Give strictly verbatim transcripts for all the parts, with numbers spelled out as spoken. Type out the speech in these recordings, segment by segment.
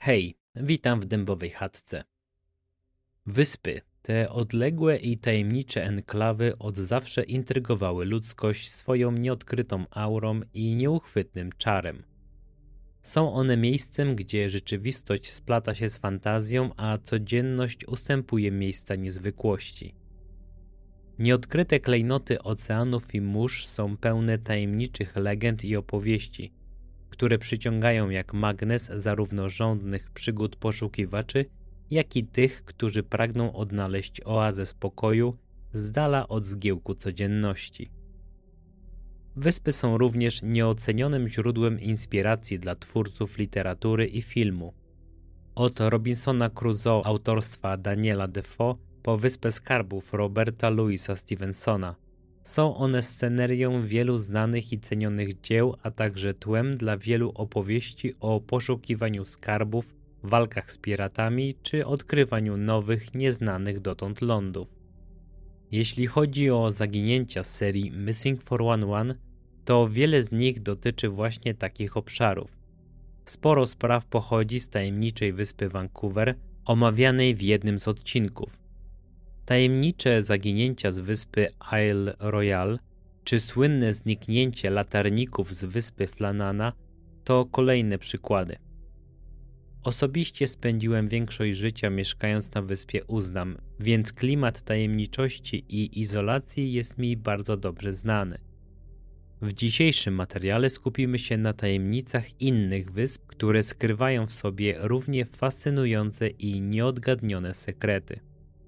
Hej, witam w dębowej chatce. Wyspy, te odległe i tajemnicze enklawy od zawsze intrygowały ludzkość swoją nieodkrytą aurą i nieuchwytnym czarem. Są one miejscem, gdzie rzeczywistość splata się z fantazją, a codzienność ustępuje miejsca niezwykłości. Nieodkryte klejnoty oceanów i mórz są pełne tajemniczych legend i opowieści, które przyciągają jak magnes zarówno żądnych przygód poszukiwaczy, jak i tych, którzy pragną odnaleźć oazę spokoju z dala od zgiełku codzienności. Wyspy są również nieocenionym źródłem inspiracji dla twórców literatury i filmu. Od Robinsona Crusoe autorstwa Daniela Defoe po Wyspę Skarbów Roberta Louisa Stevensona. Są one scenerią wielu znanych i cenionych dzieł, a także tłem dla wielu opowieści o poszukiwaniu skarbów, walkach z piratami czy odkrywaniu nowych, nieznanych dotąd lądów. Jeśli chodzi o zaginięcia z serii Missing czterysta jedenaście, to wiele z nich dotyczy właśnie takich obszarów. Sporo spraw pochodzi z tajemniczej wyspy Vancouver, omawianej w jednym z odcinków. Tajemnicze zaginięcia z wyspy Isle Royale czy słynne zniknięcie latarników z wyspy Flanana to kolejne przykłady. Osobiście spędziłem większość życia mieszkając na wyspie Uznam, więc klimat tajemniczości i izolacji jest mi bardzo dobrze znany. W dzisiejszym materiale skupimy się na tajemnicach innych wysp, które skrywają w sobie równie fascynujące i nieodgadnione sekrety.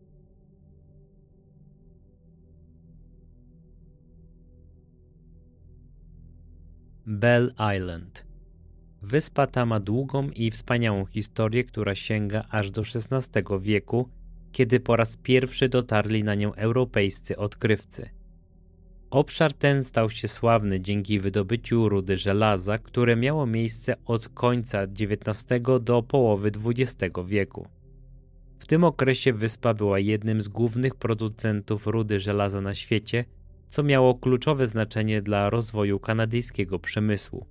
Bell Island. Wyspa ta ma długą i wspaniałą historię, która sięga aż do szesnastego wieku, kiedy po raz pierwszy dotarli na nią europejscy odkrywcy. Obszar ten stał się sławny dzięki wydobyciu rudy żelaza, które miało miejsce od końca dziewiętnastego do połowy dwudziestego wieku. W tym okresie wyspa była jednym z głównych producentów rudy żelaza na świecie, co miało kluczowe znaczenie dla rozwoju kanadyjskiego przemysłu.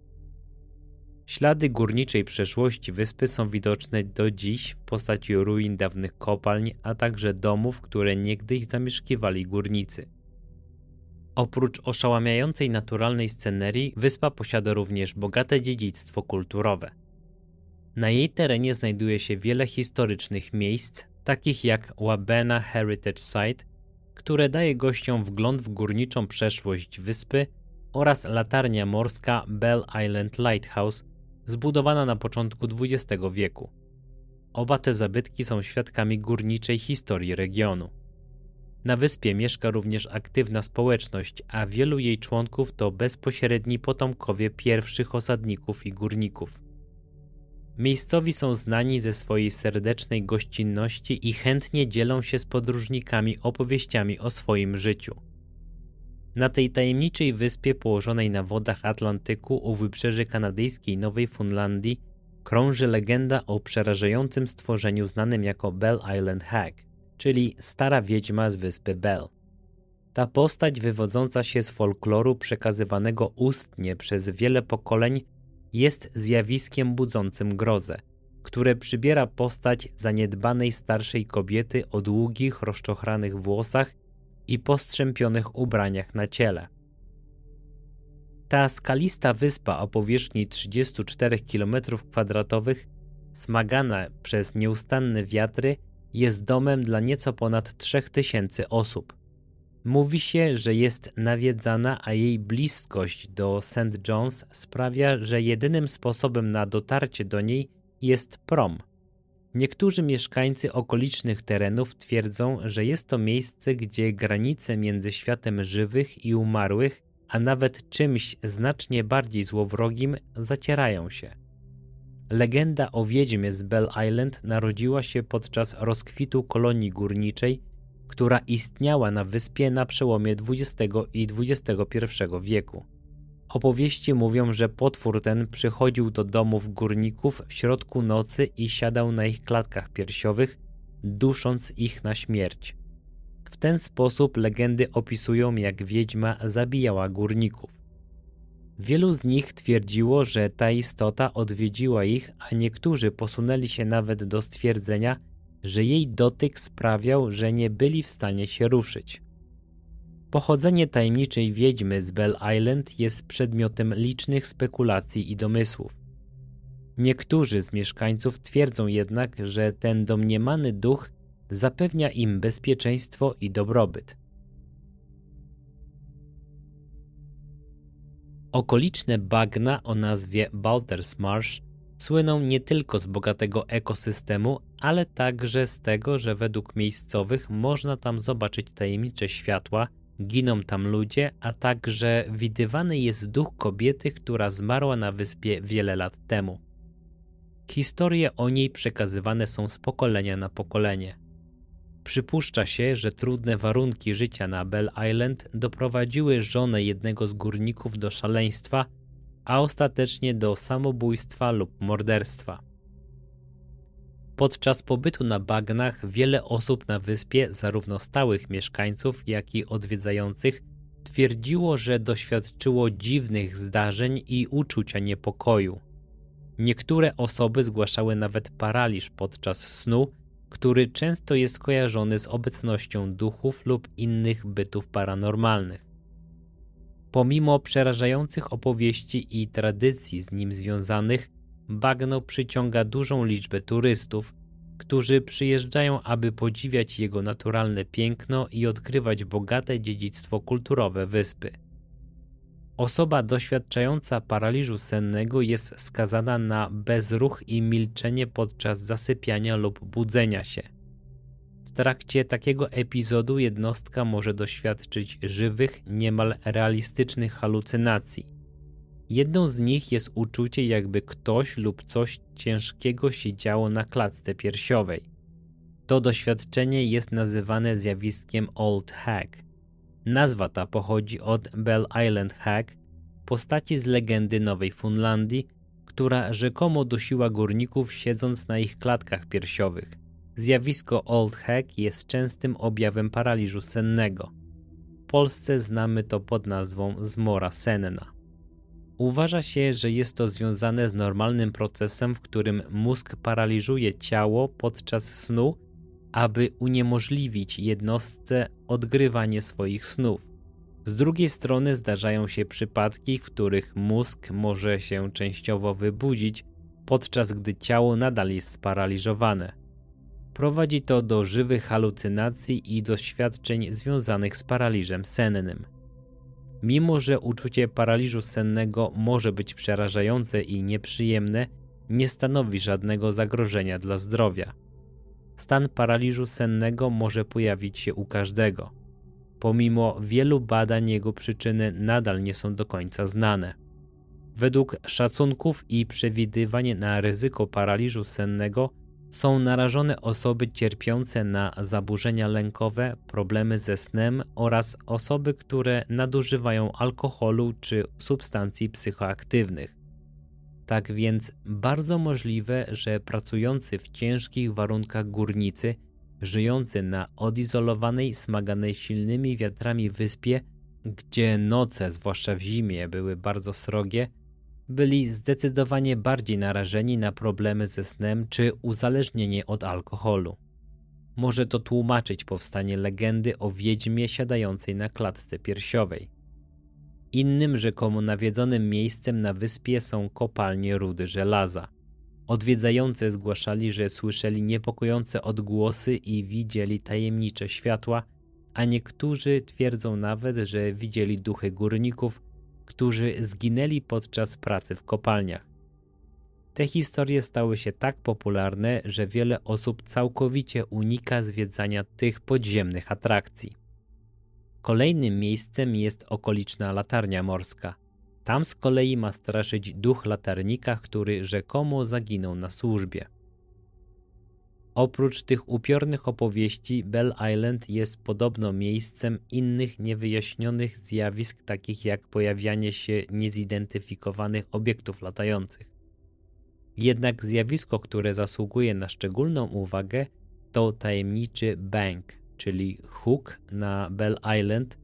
Ślady górniczej przeszłości wyspy są widoczne do dziś w postaci ruin dawnych kopalń, a także domów, które niegdyś zamieszkiwali górnicy. Oprócz oszałamiającej naturalnej scenerii, wyspa posiada również bogate dziedzictwo kulturowe. Na jej terenie znajduje się wiele historycznych miejsc, takich jak Wabena Heritage Site, które daje gościom wgląd w górniczą przeszłość wyspy, oraz latarnia morska Bell Island Lighthouse, zbudowana na początku dwudziestego wieku. Oba te zabytki są świadkami górniczej historii regionu. Na wyspie mieszka również aktywna społeczność, a wielu jej członków to bezpośredni potomkowie pierwszych osadników i górników. Miejscowi są znani ze swojej serdecznej gościnności i chętnie dzielą się z podróżnikami opowieściami o swoim życiu. Na tej tajemniczej wyspie położonej na wodach Atlantyku u wybrzeży kanadyjskiej Nowej Fundlandii krąży legenda o przerażającym stworzeniu znanym jako Bell Island Hag, czyli stara wiedźma z wyspy Bell. Ta postać wywodząca się z folkloru przekazywanego ustnie przez wiele pokoleń jest zjawiskiem budzącym grozę, które przybiera postać zaniedbanej starszej kobiety o długich, rozczochranych włosach i postrzępionych ubraniach na ciele. Ta skalista wyspa o powierzchni trzydziestu czterech kilometrów kwadratowych, smagana przez nieustanne wiatry, jest domem dla nieco ponad trzech tysięcy osób. Mówi się, że jest nawiedzana, a jej bliskość do Saint John's sprawia, że jedynym sposobem na dotarcie do niej jest prom. Niektórzy mieszkańcy okolicznych terenów twierdzą, że jest to miejsce, gdzie granice między światem żywych i umarłych, a nawet czymś znacznie bardziej złowrogim, zacierają się. Legenda o wiedźmie z Bell Island narodziła się podczas rozkwitu kolonii górniczej, która istniała na wyspie na przełomie dwudziestego i dwudziestego pierwszego wieku. Opowieści mówią, że potwór ten przychodził do domów górników w środku nocy i siadał na ich klatkach piersiowych, dusząc ich na śmierć. W ten sposób legendy opisują, jak wiedźma zabijała górników. Wielu z nich twierdziło, że ta istota odwiedziła ich, a niektórzy posunęli się nawet do stwierdzenia, że jej dotyk sprawiał, że nie byli w stanie się ruszyć. Pochodzenie tajemniczej wiedźmy z Bell Island jest przedmiotem licznych spekulacji i domysłów. Niektórzy z mieszkańców twierdzą jednak, że ten domniemany duch zapewnia im bezpieczeństwo i dobrobyt. Okoliczne bagna o nazwie Balters Marsh słyną nie tylko z bogatego ekosystemu, ale także z tego, że według miejscowych można tam zobaczyć tajemnicze światła, giną tam ludzie, a także widywany jest duch kobiety, która zmarła na wyspie wiele lat temu. Historie o niej przekazywane są z pokolenia na pokolenie. Przypuszcza się, że trudne warunki życia na Bell Island doprowadziły żonę jednego z górników do szaleństwa, a ostatecznie do samobójstwa lub morderstwa. Podczas pobytu na bagnach wiele osób na wyspie, zarówno stałych mieszkańców, jak i odwiedzających, twierdziło, że doświadczyło dziwnych zdarzeń i uczucia niepokoju. Niektóre osoby zgłaszały nawet paraliż podczas snu, który często jest kojarzony z obecnością duchów lub innych bytów paranormalnych. Pomimo przerażających opowieści i tradycji z nim związanych, bagno przyciąga dużą liczbę turystów, którzy przyjeżdżają, aby podziwiać jego naturalne piękno i odkrywać bogate dziedzictwo kulturowe wyspy. Osoba doświadczająca paraliżu sennego jest skazana na bezruch i milczenie podczas zasypiania lub budzenia się. W trakcie takiego epizodu jednostka może doświadczyć żywych, niemal realistycznych halucynacji. Jedną z nich jest uczucie, jakby ktoś lub coś ciężkiego się działo na klatce piersiowej. To doświadczenie jest nazywane zjawiskiem Old Hag. Nazwa ta pochodzi od Bell Island Hag, postaci z legendy Nowej Fundlandii, która rzekomo dusiła górników siedząc na ich klatkach piersiowych. Zjawisko Old Hag jest częstym objawem paraliżu sennego. W Polsce znamy to pod nazwą zmora senna. Uważa się, że jest to związane z normalnym procesem, w którym mózg paraliżuje ciało podczas snu, aby uniemożliwić jednostce odgrywanie swoich snów. Z drugiej strony zdarzają się przypadki, w których mózg może się częściowo wybudzić, podczas gdy ciało nadal jest sparaliżowane. Prowadzi to do żywych halucynacji i doświadczeń związanych z paraliżem sennym. Mimo że uczucie paraliżu sennego może być przerażające i nieprzyjemne, nie stanowi żadnego zagrożenia dla zdrowia. Stan paraliżu sennego może pojawić się u każdego. Pomimo wielu badań jego przyczyny nadal nie są do końca znane. Według szacunków i przewidywań na ryzyko paraliżu sennego są narażone osoby cierpiące na zaburzenia lękowe, problemy ze snem oraz osoby, które nadużywają alkoholu czy substancji psychoaktywnych. Tak więc bardzo możliwe, że pracujący w ciężkich warunkach górnicy, żyjący na odizolowanej, smaganej silnymi wiatrami wyspie, gdzie noce, zwłaszcza w zimie, były bardzo srogie, byli zdecydowanie bardziej narażeni na problemy ze snem czy uzależnienie od alkoholu. Może to tłumaczyć powstanie legendy o wiedźmie siadającej na klatce piersiowej. Innym rzekomo nawiedzonym miejscem na wyspie są kopalnie rudy żelaza. Odwiedzający zgłaszali, że słyszeli niepokojące odgłosy i widzieli tajemnicze światła, a niektórzy twierdzą nawet, że widzieli duchy górników, którzy zginęli podczas pracy w kopalniach. Te historie stały się tak popularne, że wiele osób całkowicie unika zwiedzania tych podziemnych atrakcji. Kolejnym miejscem jest okoliczna latarnia morska. Tam z kolei ma straszyć duch latarnika, który rzekomo zaginął na służbie. Oprócz tych upiornych opowieści, Bell Island jest podobno miejscem innych niewyjaśnionych zjawisk, takich jak pojawianie się niezidentyfikowanych obiektów latających. Jednak zjawisko, które zasługuje na szczególną uwagę, to tajemniczy bank, czyli huk na Bell Island,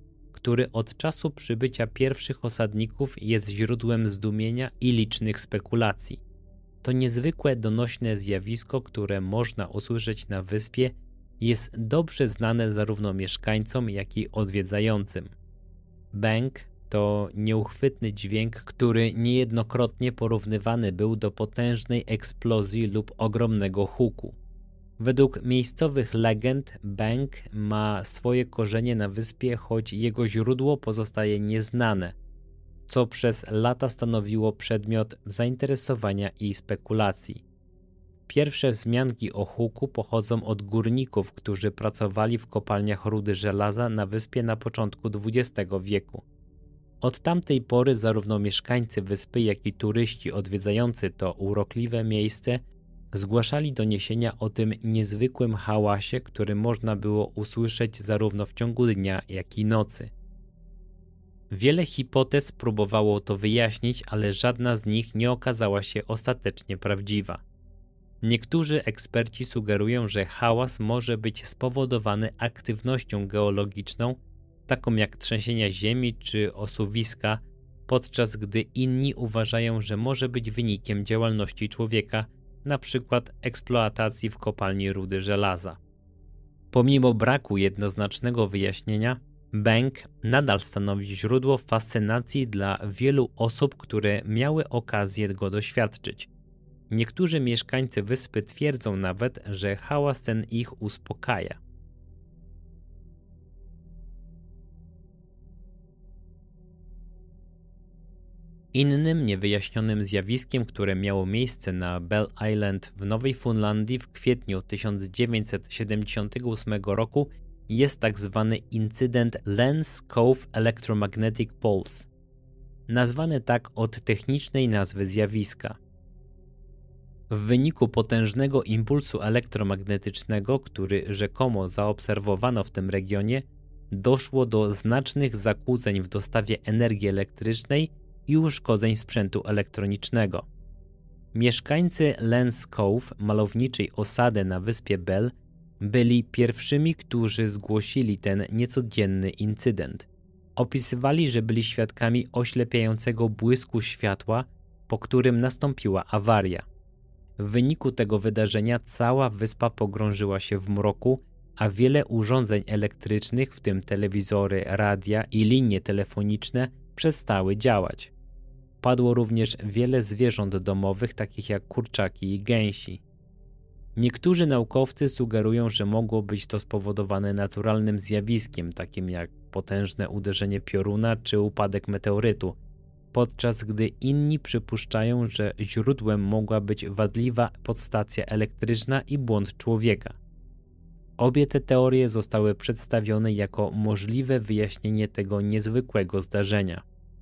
który od czasu przybycia pierwszych osadników jest źródłem zdumienia i licznych spekulacji. To niezwykłe donośne zjawisko, które można usłyszeć na wyspie, jest dobrze znane zarówno mieszkańcom, jak i odwiedzającym. Bang to nieuchwytny dźwięk, który niejednokrotnie porównywany był do potężnej eksplozji lub ogromnego huku. Według miejscowych legend bang ma swoje korzenie na wyspie, choć jego źródło pozostaje nieznane, co przez lata stanowiło przedmiot zainteresowania i spekulacji. Pierwsze wzmianki o huku pochodzą od górników, którzy pracowali w kopalniach rudy żelaza na wyspie na początku dwudziestego wieku. Od tamtej pory zarówno mieszkańcy wyspy, jak i turyści odwiedzający to urokliwe miejsce zgłaszali doniesienia o tym niezwykłym hałasie, który można było usłyszeć zarówno w ciągu dnia, jak i nocy. Wiele hipotez próbowało to wyjaśnić, ale żadna z nich nie okazała się ostatecznie prawdziwa. Niektórzy eksperci sugerują, że hałas może być spowodowany aktywnością geologiczną, taką jak trzęsienia ziemi czy osuwiska, podczas gdy inni uważają, że może być wynikiem działalności człowieka, na przykład eksploatacji w kopalni rudy żelaza. Pomimo braku jednoznacznego wyjaśnienia, bang nadal stanowi źródło fascynacji dla wielu osób, które miały okazję go doświadczyć. Niektórzy mieszkańcy wyspy twierdzą nawet, że hałas ten ich uspokaja. Innym niewyjaśnionym zjawiskiem, które miało miejsce na Bell Island w Nowej Fundlandii w kwietniu tysiąc dziewięćset siedemdziesiątego ósmego roku jest tak zwany incydent Lenz Cove Electromagnetic Pulse, nazwany tak od technicznej nazwy zjawiska. W wyniku potężnego impulsu elektromagnetycznego, który rzekomo zaobserwowano w tym regionie, doszło do znacznych zakłóceń w dostawie energii elektrycznej i uszkodzeń sprzętu elektronicznego. Mieszkańcy Lenz Cove, malowniczej osady na wyspie Bell, byli pierwszymi, którzy zgłosili ten niecodzienny incydent. Opisywali, że byli świadkami oślepiającego błysku światła, po którym nastąpiła awaria. W wyniku tego wydarzenia cała wyspa pogrążyła się w mroku, a wiele urządzeń elektrycznych, w tym telewizory, radia i linie telefoniczne, przestały działać. Padło również wiele zwierząt domowych, takich jak kurczaki i gęsi. Niektórzy naukowcy sugerują, że mogło być to spowodowane naturalnym zjawiskiem, takim jak potężne uderzenie pioruna czy upadek meteorytu, podczas gdy inni przypuszczają, że źródłem mogła być wadliwa podstacja elektryczna i błąd człowieka. Obie te teorie zostały przedstawione jako możliwe wyjaśnienie tego niezwykłego zdarzenia.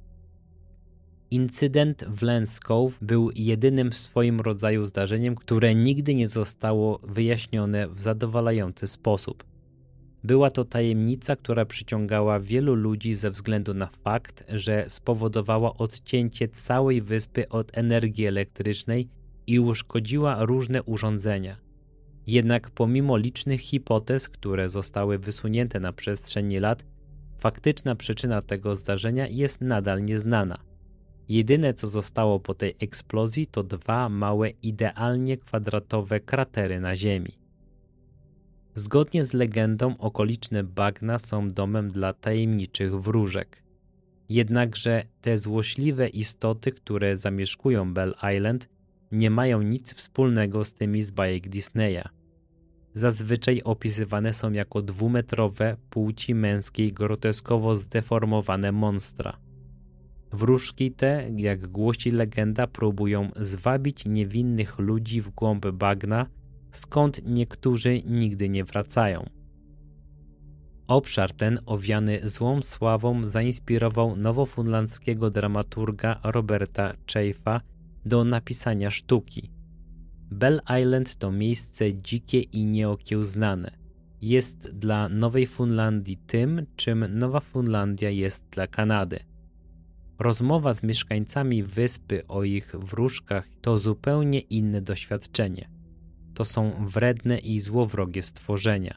Incydent w Lenz Cove był jedynym w swoim rodzaju zdarzeniem, które nigdy nie zostało wyjaśnione w zadowalający sposób. Była to tajemnica, która przyciągała wielu ludzi ze względu na fakt, że spowodowała odcięcie całej wyspy od energii elektrycznej i uszkodziła różne urządzenia. Jednak pomimo licznych hipotez, które zostały wysunięte na przestrzeni lat, faktyczna przyczyna tego zdarzenia jest nadal nieznana. Jedyne, co zostało po tej eksplozji, to dwa małe, idealnie kwadratowe kratery na Ziemi. Zgodnie z legendą okoliczne bagna są domem dla tajemniczych wróżek. Jednakże te złośliwe istoty, które zamieszkują Bell Island, nie mają nic wspólnego z tymi z bajek Disneya. Zazwyczaj opisywane są jako dwumetrowe, płci męskiej, groteskowo zdeformowane monstra. Wróżki te, jak głosi legenda, próbują zwabić niewinnych ludzi w głąb bagna, skąd niektórzy nigdy nie wracają. Obszar ten, owiany złą sławą, zainspirował nowofunlandzkiego dramaturga Roberta Chaffe'a do napisania sztuki. Bell Island to miejsce dzikie i nieokiełznane. Jest dla Nowej Fundlandii tym, czym Nowa Fundlandia jest dla Kanady. Rozmowa z mieszkańcami wyspy o ich wróżkach to zupełnie inne doświadczenie. To są wredne i złowrogie stworzenia.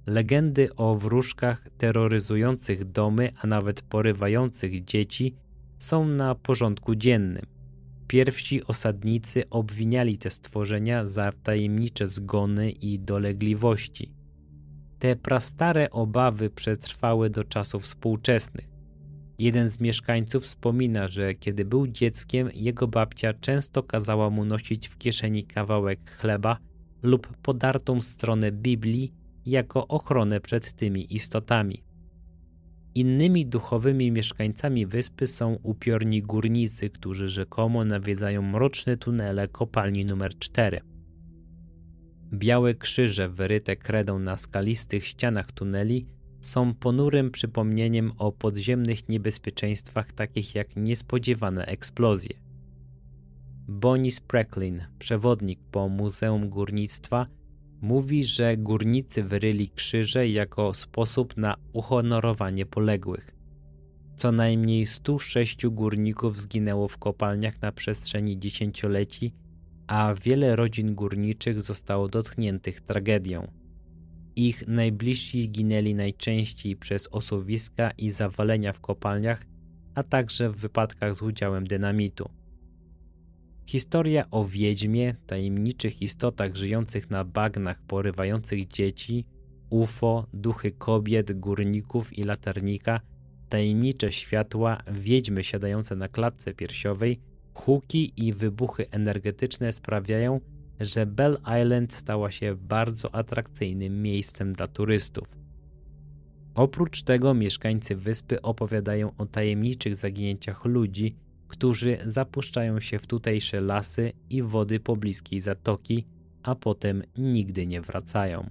Legendy o wróżkach terroryzujących domy, a nawet porywających dzieci są na porządku dziennym. Pierwsi osadnicy obwiniali te stworzenia za tajemnicze zgony i dolegliwości. Te prastare obawy przetrwały do czasów współczesnych. Jeden z mieszkańców wspomina, że kiedy był dzieckiem, jego babcia często kazała mu nosić w kieszeni kawałek chleba lub podartą stronę Biblii jako ochronę przed tymi istotami. Innymi duchowymi mieszkańcami wyspy są upiorni górnicy, którzy rzekomo nawiedzają mroczne tunele kopalni numer cztery. Białe krzyże wyryte kredą na skalistych ścianach tuneli są ponurym przypomnieniem o podziemnych niebezpieczeństwach takich jak niespodziewane eksplozje. Bonnie Sprecklin, przewodnik po Muzeum Górnictwa, mówi, że górnicy wyryli krzyże jako sposób na uhonorowanie poległych. Co najmniej stu sześciu górników zginęło w kopalniach na przestrzeni dziesięcioleci, a wiele rodzin górniczych zostało dotkniętych tragedią. Ich najbliżsi ginęli najczęściej przez osuwiska i zawalenia w kopalniach, a także w wypadkach z udziałem dynamitu. Historia o wiedźmie, tajemniczych istotach żyjących na bagnach porywających dzieci, U F O, duchy kobiet, górników i latarnika, tajemnicze światła, wiedźmy siadające na klatce piersiowej, huki i wybuchy energetyczne sprawiają, że Bell Island stała się bardzo atrakcyjnym miejscem dla turystów. Oprócz tego mieszkańcy wyspy opowiadają o tajemniczych zaginięciach ludzi, którzy zapuszczają się w tutejsze lasy i wody pobliskiej zatoki, a potem nigdy nie wracają.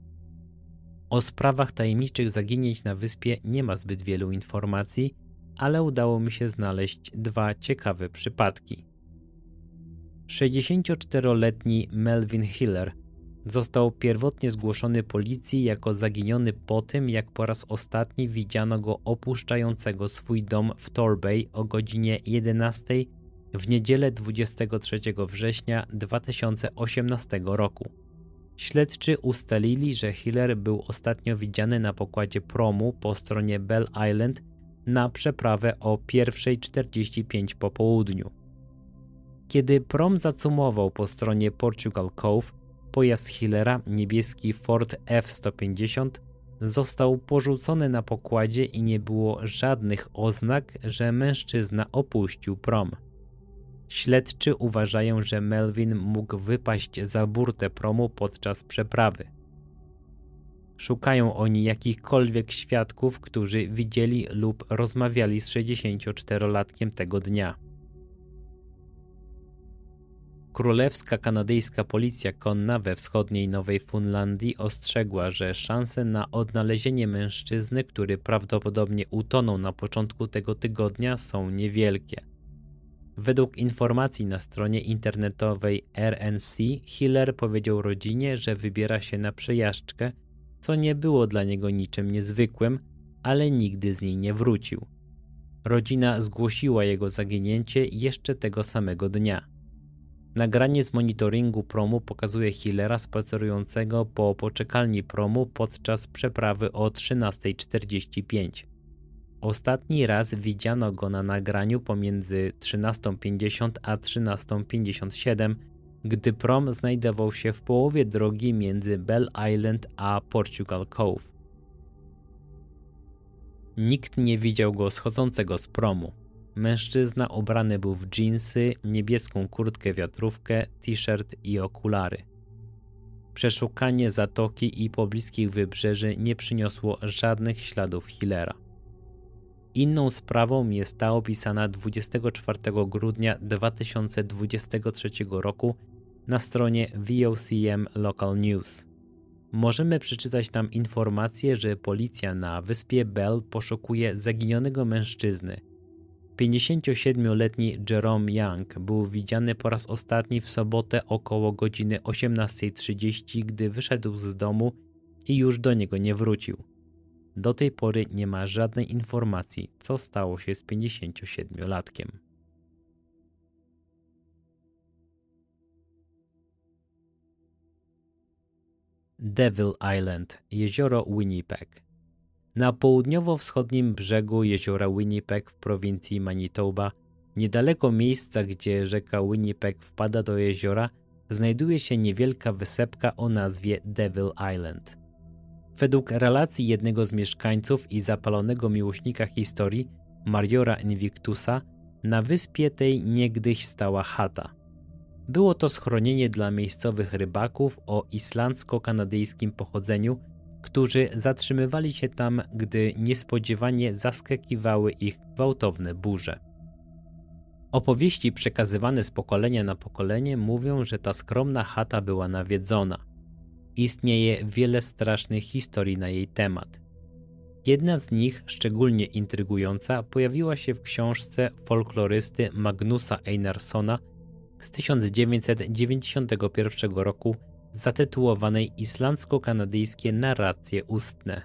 O sprawach tajemniczych zaginięć na wyspie nie ma zbyt wielu informacji, ale udało mi się znaleźć dwa ciekawe przypadki. sześćdziesięcioczteroletni Melvin Hiller został pierwotnie zgłoszony policji jako zaginiony po tym, jak po raz ostatni widziano go opuszczającego swój dom w Torbay o godzinie jedenastej w niedzielę dwudziestego trzeciego września dwa tysiące osiemnastego roku. Śledczy ustalili, że Hiller był ostatnio widziany na pokładzie promu po stronie Bell Island na przeprawę o pierwsza czterdzieści pięć po południu. Kiedy prom zacumował po stronie Portugal Cove, pojazd Hillera, niebieski Ford F sto pięćdziesiąt, został porzucony na pokładzie i nie było żadnych oznak, że mężczyzna opuścił prom. Śledczy uważają, że Melvin mógł wypaść za burtę promu podczas przeprawy. Szukają oni jakichkolwiek świadków, którzy widzieli lub rozmawiali z sześćdziesięcioczterolatkiem tego dnia. Królewska kanadyjska policja konna we wschodniej Nowej Fundlandii ostrzegła, że szanse na odnalezienie mężczyzny, który prawdopodobnie utonął na początku tego tygodnia, są niewielkie. Według informacji na stronie internetowej R N C, Hiller powiedział rodzinie, że wybiera się na przejażdżkę, co nie było dla niego niczym niezwykłym, ale nigdy z niej nie wrócił. Rodzina zgłosiła jego zaginięcie jeszcze tego samego dnia. Nagranie z monitoringu promu pokazuje Hillera spacerującego po poczekalni promu podczas przeprawy o trzynasta czterdzieści pięć. Ostatni raz widziano go na nagraniu pomiędzy trzynastą pięćdziesiąt a trzynastą pięćdziesiąt siedem, gdy prom znajdował się w połowie drogi między Bell Island a Portugal Cove. Nikt nie widział go schodzącego z promu. Mężczyzna ubrany był w dżinsy, niebieską kurtkę wiatrówkę, t-shirt i okulary. Przeszukanie zatoki i pobliskich wybrzeży nie przyniosło żadnych śladów Hillera. Inną sprawą jest ta opisana dwudziestego czwartego grudnia dwa tysiące dwudziestego trzeciego roku na stronie V O C M Local News. Możemy przeczytać tam informację, że policja na wyspie Bell poszukuje zaginionego mężczyzny. pięćdziesięciosiedmioletni Jerome Young był widziany po raz ostatni w sobotę około godziny osiemnasta trzydzieści, gdy wyszedł z domu i już do niego nie wrócił. Do tej pory nie ma żadnej informacji, co stało się z pięćdziesięciosiedmiolatkiem. Devil Island, jezioro Winnipeg. Na południowo-wschodnim brzegu jeziora Winnipeg w prowincji Manitoba, niedaleko miejsca, gdzie rzeka Winnipeg wpada do jeziora, znajduje się niewielka wysepka o nazwie Devil Island. Według relacji jednego z mieszkańców i zapalonego miłośnika historii, Majora Invictusa, na wyspie tej niegdyś stała chata. Było to schronienie dla miejscowych rybaków o islandzko-kanadyjskim pochodzeniu, którzy zatrzymywali się tam, gdy niespodziewanie zaskakiwały ich gwałtowne burze. Opowieści przekazywane z pokolenia na pokolenie mówią, że ta skromna chata była nawiedzona. Istnieje wiele strasznych historii na jej temat. Jedna z nich, szczególnie intrygująca, pojawiła się w książce folklorysty Magnusa Einarssona z tysiąc dziewięćset dziewięćdziesiątego pierwszego roku zatytułowanej Islandzko-kanadyjskie narracje ustne.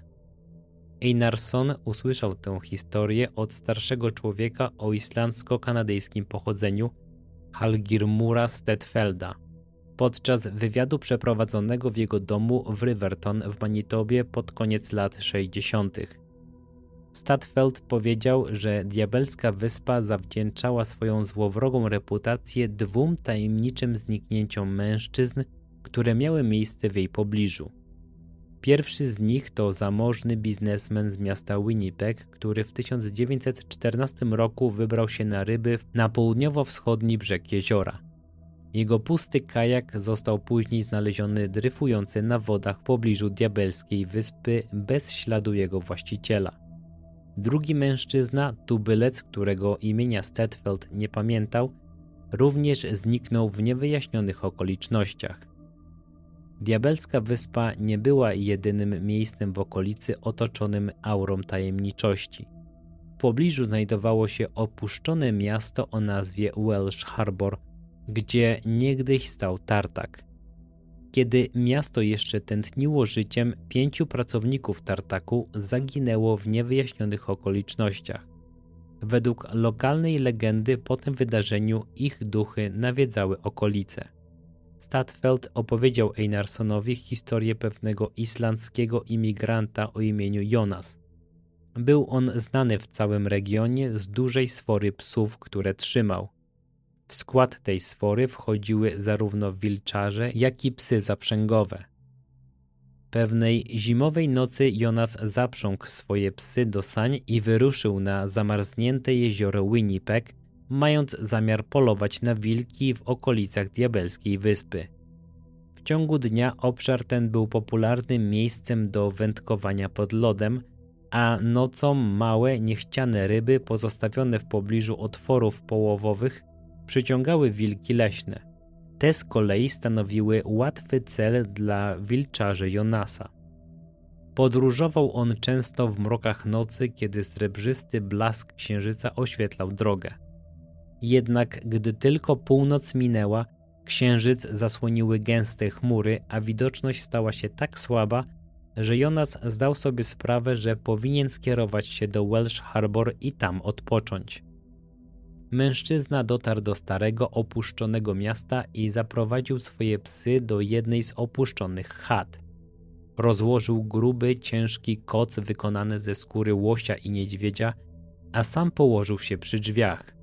Einarsson usłyszał tę historię od starszego człowieka o islandzko-kanadyjskim pochodzeniu, Hallgrímura Stedfelda, podczas wywiadu przeprowadzonego w jego domu w Riverton w Manitobie pod koniec lat sześćdziesiątych. Stadfeld powiedział, że diabelska wyspa zawdzięczała swoją złowrogą reputację dwóm tajemniczym zniknięciom mężczyzn, które miały miejsce w jej pobliżu. Pierwszy z nich to zamożny biznesmen z miasta Winnipeg, który w tysiąc dziewięćset czternastym roku wybrał się na ryby na południowo-wschodni brzeg jeziora. Jego pusty kajak został później znaleziony dryfujący na wodach w pobliżu diabelskiej wyspy bez śladu jego właściciela. Drugi mężczyzna, tubylec, którego imienia Stedfeld nie pamiętał, również zniknął w niewyjaśnionych okolicznościach. Diabelska wyspa nie była jedynym miejscem w okolicy otoczonym aurą tajemniczości. W pobliżu znajdowało się opuszczone miasto o nazwie Welsh Harbour, gdzie niegdyś stał tartak. Kiedy miasto jeszcze tętniło życiem, pięciu pracowników tartaku zaginęło w niewyjaśnionych okolicznościach. Według lokalnej legendy po tym wydarzeniu ich duchy nawiedzały okolice. Stadfeld opowiedział Einarssonowi historię pewnego islandzkiego imigranta o imieniu Jonas. Był on znany w całym regionie z dużej sfory psów, które trzymał. W skład tej sfory wchodziły zarówno wilczarze, jak i psy zaprzęgowe. Pewnej zimowej nocy Jonas zaprzągł swoje psy do sań i wyruszył na zamarznięte jezioro Winnipeg, mając zamiar polować na wilki w okolicach diabelskiej wyspy. W ciągu dnia obszar ten był popularnym miejscem do wędkowania pod lodem, a nocą małe, niechciane ryby pozostawione w pobliżu otworów połowowych przyciągały wilki leśne. Te z kolei stanowiły łatwy cel dla wilczarzy Jonasa. Podróżował on często w mrokach nocy, kiedy srebrzysty blask księżyca oświetlał drogę. Jednak gdy tylko północ minęła, księżyc zasłoniły gęste chmury, a widoczność stała się tak słaba, że Jonas zdał sobie sprawę, że powinien skierować się do Welsh Harbour i tam odpocząć. Mężczyzna dotarł do starego, opuszczonego miasta i zaprowadził swoje psy do jednej z opuszczonych chat. Rozłożył gruby, ciężki koc wykonany ze skóry łosia i niedźwiedzia, a sam położył się przy drzwiach.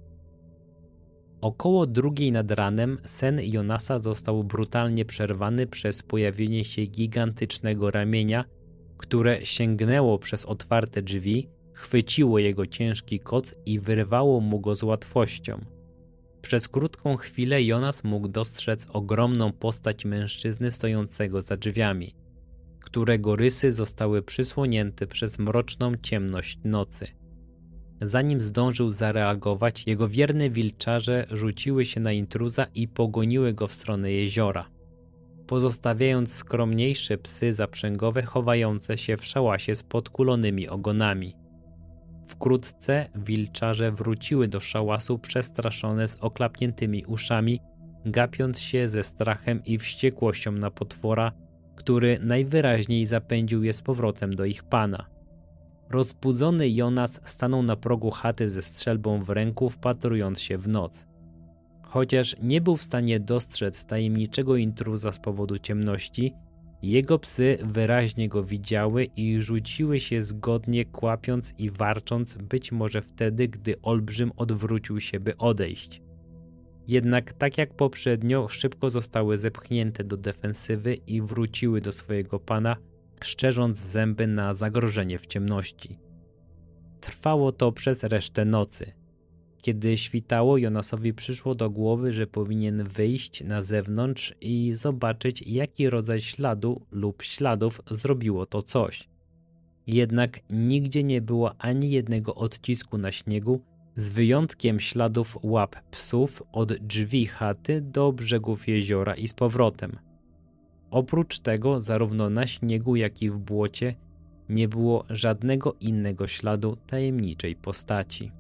Około drugiej nad ranem sen Jonasa został brutalnie przerwany przez pojawienie się gigantycznego ramienia, które sięgnęło przez otwarte drzwi, chwyciło jego ciężki koc i wyrwało mu go z łatwością. Przez krótką chwilę Jonas mógł dostrzec ogromną postać mężczyzny stojącego za drzwiami, którego rysy zostały przysłonięte przez mroczną ciemność nocy. Zanim zdążył zareagować, jego wierne wilczarze rzuciły się na intruza i pogoniły go w stronę jeziora, pozostawiając skromniejsze psy zaprzęgowe chowające się w szałasie z podkulonymi ogonami. Wkrótce wilczarze wróciły do szałasu przestraszone z oklapniętymi uszami, gapiąc się ze strachem i wściekłością na potwora, który najwyraźniej zapędził je z powrotem do ich pana. Rozbudzony Jonas stanął na progu chaty ze strzelbą w ręku, wpatrując się w noc. Chociaż nie był w stanie dostrzec tajemniczego intruza z powodu ciemności, Jego psy wyraźnie go widziały i rzuciły się zgodnie, kłapiąc i warcząc, być może wtedy, gdy olbrzym odwrócił się, by odejść. Jednak tak jak poprzednio, szybko zostały zepchnięte do defensywy i wróciły do swojego pana, szczerząc zęby na zagrożenie w ciemności. Trwało to przez resztę nocy. Kiedy świtało, Jonasowi przyszło do głowy, że powinien wyjść na zewnątrz i zobaczyć, jaki rodzaj śladu lub śladów zrobiło to coś. Jednak nigdzie nie było ani jednego odcisku na śniegu, z wyjątkiem śladów łap psów od drzwi chaty do brzegów jeziora i z powrotem. Oprócz tego, zarówno na śniegu, jak i w błocie nie było żadnego innego śladu tajemniczej postaci.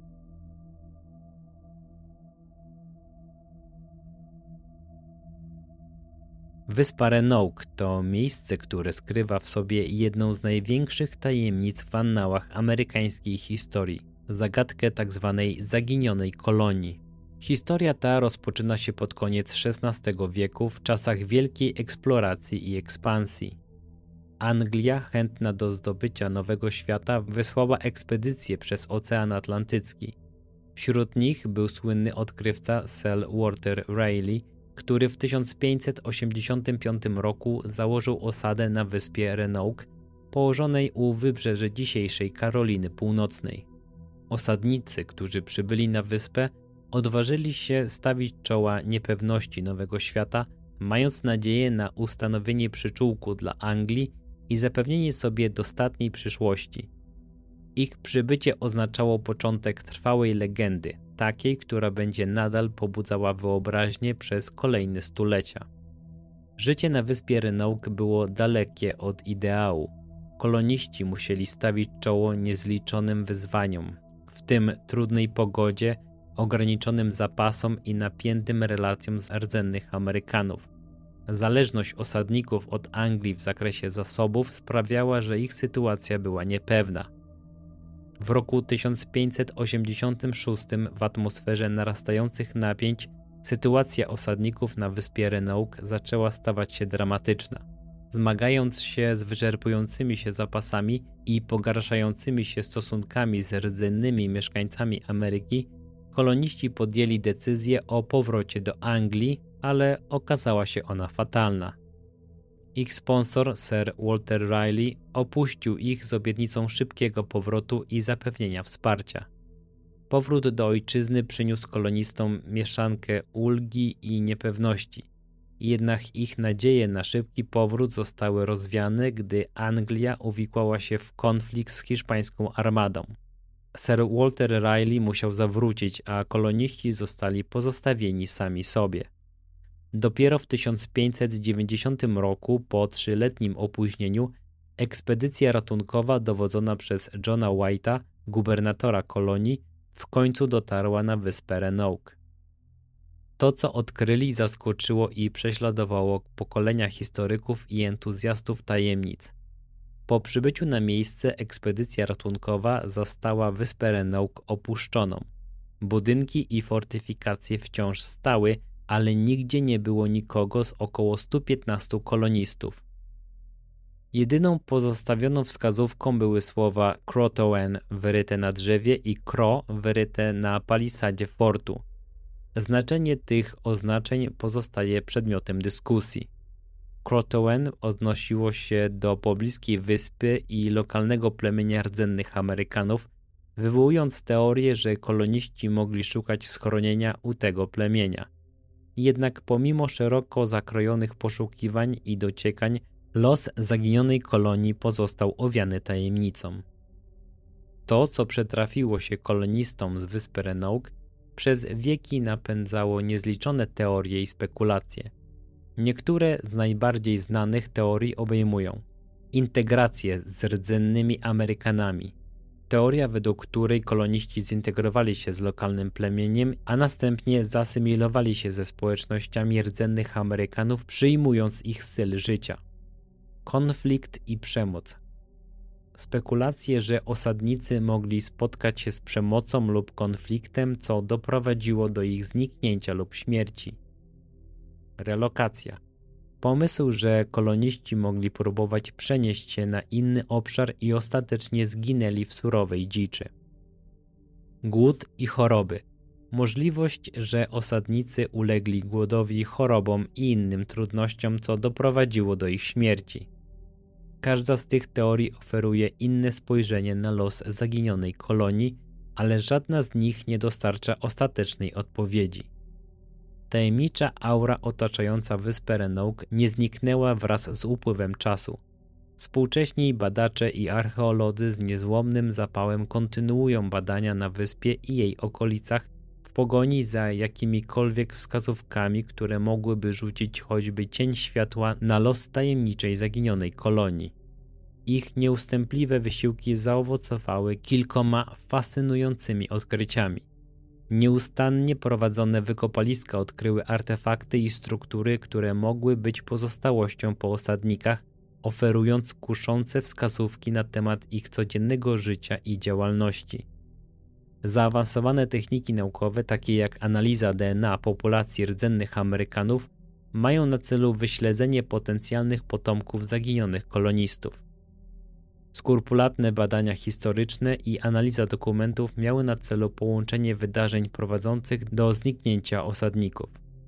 Wyspa Roanoke to miejsce, które skrywa w sobie jedną z największych tajemnic w annałach amerykańskiej historii, zagadkę tzw. zaginionej kolonii. Historia ta rozpoczyna się pod koniec szesnastego wieku w czasach wielkiej eksploracji i ekspansji. Anglia, chętna do zdobycia nowego świata, wysłała ekspedycje przez Ocean Atlantycki. Wśród nich był słynny odkrywca Sir Walter Raleigh, który w tysiąc pięćset osiemdziesiątym piątym roku założył osadę na wyspie Roanoke, położonej u wybrzeży dzisiejszej Karoliny Północnej. Osadnicy, którzy przybyli na wyspę, odważyli się stawić czoła niepewności nowego świata, mając nadzieję na ustanowienie przyczółku dla Anglii i zapewnienie sobie dostatniej przyszłości. Ich przybycie oznaczało początek trwałej legendy, takiej, która będzie nadal pobudzała wyobraźnię przez kolejne stulecia. Życie na wyspie Roanoke było dalekie od ideału. Koloniści musieli stawić czoło niezliczonym wyzwaniom, w tym trudnej pogodzie, ograniczonym zapasom i napiętym relacjom z rdzennych Amerykanów. Zależność osadników od Anglii w zakresie zasobów sprawiała, że ich sytuacja była niepewna. W roku tysiąc pięćset osiemdziesiątym szóstym w atmosferze narastających napięć sytuacja osadników na wyspie Roanoke zaczęła stawać się dramatyczna. Zmagając się z wyczerpującymi się zapasami i pogarszającymi się stosunkami z rdzennymi mieszkańcami Ameryki, koloniści podjęli decyzję o powrocie do Anglii, ale okazała się ona fatalna. Ich sponsor, Sir Walter Raleigh, opuścił ich z obietnicą szybkiego powrotu i zapewnienia wsparcia. Powrót do ojczyzny przyniósł kolonistom mieszankę ulgi i niepewności. Jednak ich nadzieje na szybki powrót zostały rozwiane, gdy Anglia uwikłała się w konflikt z hiszpańską armadą. Sir Walter Raleigh musiał zawrócić, a koloniści zostali pozostawieni sami sobie. Dopiero w tysiąc pięćset dziewięćdziesiątym roku, po trzyletnim opóźnieniu, ekspedycja ratunkowa dowodzona przez Johna White'a, gubernatora kolonii, w końcu dotarła na wyspę Roanoke. To, co odkryli, zaskoczyło i prześladowało pokolenia historyków i entuzjastów tajemnic. Po przybyciu na miejsce ekspedycja ratunkowa zastała wyspę Roanoke opuszczoną. Budynki i fortyfikacje wciąż stały, ale nigdzie nie było nikogo z około stu piętnastu kolonistów. Jedyną pozostawioną wskazówką były słowa Croatoan wyryte na drzewie i Cro wyryte na palisadzie fortu. Znaczenie tych oznaczeń pozostaje przedmiotem dyskusji. Croatoan odnosiło się do pobliskiej wyspy i lokalnego plemienia rdzennych Amerykanów, wywołując teorię, że koloniści mogli szukać schronienia u tego plemienia. Jednak pomimo szeroko zakrojonych poszukiwań i dociekań, los zaginionej kolonii pozostał owiany tajemnicą. To, co przetrafiło się kolonistom z wyspy Roanoke, przez wieki napędzało niezliczone teorie i spekulacje. Niektóre z najbardziej znanych teorii obejmują integrację z rdzennymi Amerykanami, teoria, według której koloniści zintegrowali się z lokalnym plemieniem, a następnie zasymilowali się ze społecznościami rdzennych Amerykanów, przyjmując ich styl życia. Konflikt i przemoc. Spekulacje, że osadnicy mogli spotkać się z przemocą lub konfliktem, co doprowadziło do ich zniknięcia lub śmierci. Relokacja. Pomysł, że koloniści mogli próbować przenieść się na inny obszar i ostatecznie zginęli w surowej dziczy. Głód i choroby. Możliwość, że osadnicy ulegli głodowi, chorobom i innym trudnościom, co doprowadziło do ich śmierci. Każda z tych teorii oferuje inne spojrzenie na los zaginionej kolonii, ale żadna z nich nie dostarcza ostatecznej odpowiedzi. Tajemnicza aura otaczająca wyspę Roanoke nie zniknęła wraz z upływem czasu. Współcześni badacze i archeolodzy z niezłomnym zapałem kontynuują badania na wyspie i jej okolicach w pogoni za jakimikolwiek wskazówkami, które mogłyby rzucić choćby cień światła na los tajemniczej zaginionej kolonii. Ich nieustępliwe wysiłki zaowocowały kilkoma fascynującymi odkryciami. Nieustannie prowadzone wykopaliska odkryły artefakty i struktury, które mogły być pozostałością po osadnikach, oferując kuszące wskazówki na temat ich codziennego życia i działalności. Zaawansowane techniki naukowe, takie jak analiza D N A populacji rdzennych Amerykanów, mają na celu wyśledzenie potencjalnych potomków zaginionych kolonistów. Skrupulatne badania historyczne i analiza dokumentów miały na celu połączenie wydarzeń prowadzących do zniknięcia osadników.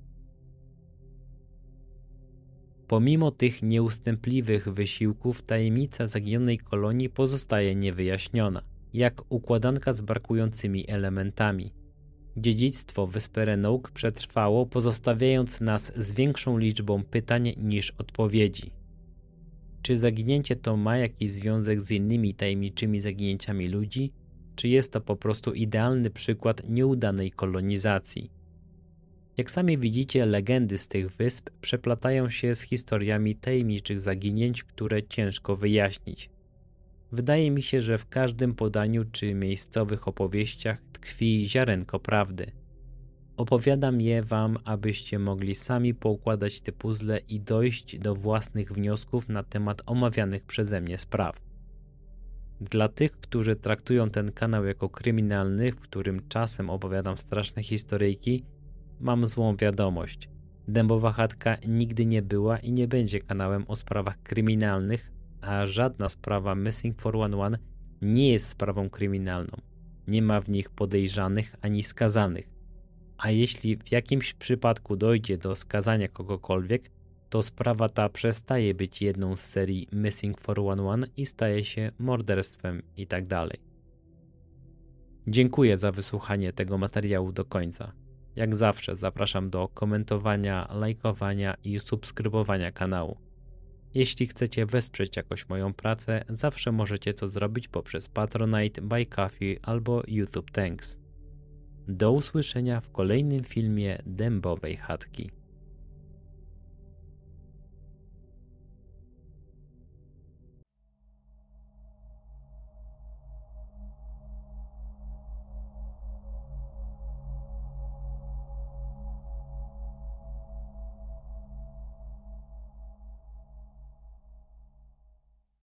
Pomimo tych nieustępliwych wysiłków tajemnica zaginionej kolonii pozostaje niewyjaśniona, jak układanka z brakującymi elementami. Dziedzictwo wyspy Roanoke przetrwało, pozostawiając nas z większą liczbą pytań niż odpowiedzi. Czy zaginięcie to ma jakiś związek z innymi tajemniczymi zaginięciami ludzi, czy jest to po prostu idealny przykład nieudanej kolonizacji? Jak sami widzicie, legendy z tych wysp przeplatają się z historiami tajemniczych zaginięć, które ciężko wyjaśnić. Wydaje mi się, że w każdym podaniu czy miejscowych opowieściach tkwi ziarenko prawdy. Opowiadam je wam, abyście mogli sami poukładać te puzzle i dojść do własnych wniosków na temat omawianych przeze mnie spraw. Dla tych, którzy traktują ten kanał jako kryminalny, w którym czasem opowiadam straszne historyjki, mam złą wiadomość. Dębowa Chatka nigdy nie była i nie będzie kanałem o sprawach kryminalnych, a żadna sprawa Missing czterysta jedenaście nie jest sprawą kryminalną. Nie ma w nich podejrzanych ani skazanych. A jeśli w jakimś przypadku dojdzie do skazania kogokolwiek, to sprawa ta przestaje być jedną z serii Missing czterysta jedenaście i staje się morderstwem itd. Dziękuję za wysłuchanie tego materiału do końca. Jak zawsze zapraszam do komentowania, lajkowania i subskrybowania kanału. Jeśli chcecie wesprzeć jakoś moją pracę, zawsze możecie to zrobić poprzez Patronite, Buy Coffee albo YouTube Thanks. Do usłyszenia w kolejnym filmie Dębowej Chatki.